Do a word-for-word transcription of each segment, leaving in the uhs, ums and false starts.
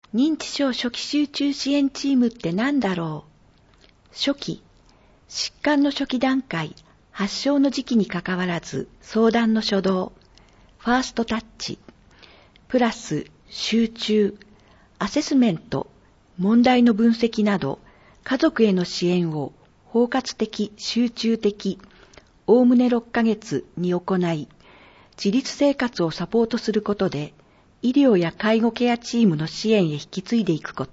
認知症初期集中支援チームって何だろう。初期、疾患の初期段階、発症の時期にかかわらず相談の初動、ファーストタッチ、プラス集中、アセスメント、問題の分析など家族への支援を包括的、集中的、おおむねろっかげつに行い、自立生活をサポートすることで医療や介護ケアチームの支援へ引き継いでいくこと。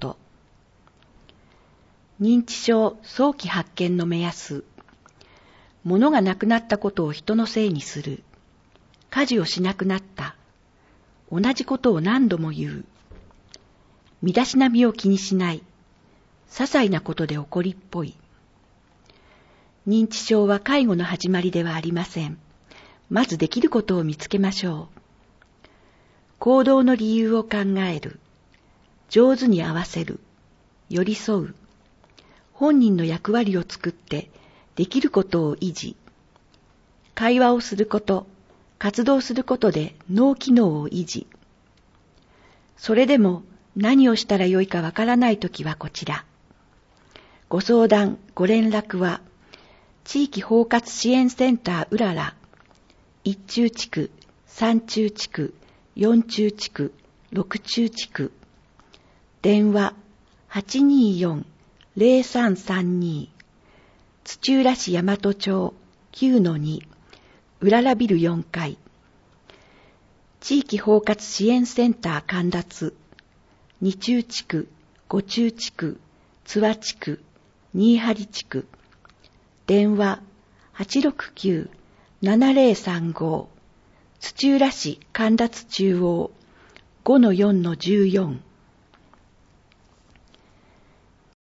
認知症早期発見の目安。物がなくなったことを人のせいにする。家事をしなくなった。同じことを何度も言う。身だしなみを気にしない。些細なことで怒りっぽい。認知症は介護の始まりではありません。まずできることを見つけましょう。行動の理由を考える。上手に合わせる。寄り添う。本人の役割を作ってできることを維持。会話をすること、活動することで脳機能を維持。それでも何をしたらよいかわからないときはこちら。ご相談、ご連絡は、地域包括支援センターうらら、いち中地区、さん中地区、よん中地区、ろく中地区。電話 はちにーよん ゼロさんさんに 土浦市大和町 きゅうのに うららビルよんかい。地域包括支援センター神立に中地区、ご中地区、津和地区、新張地区。電話 はちろくきゅう ななゼロさんご 土浦市神立中央 ごのよんのじゅうよん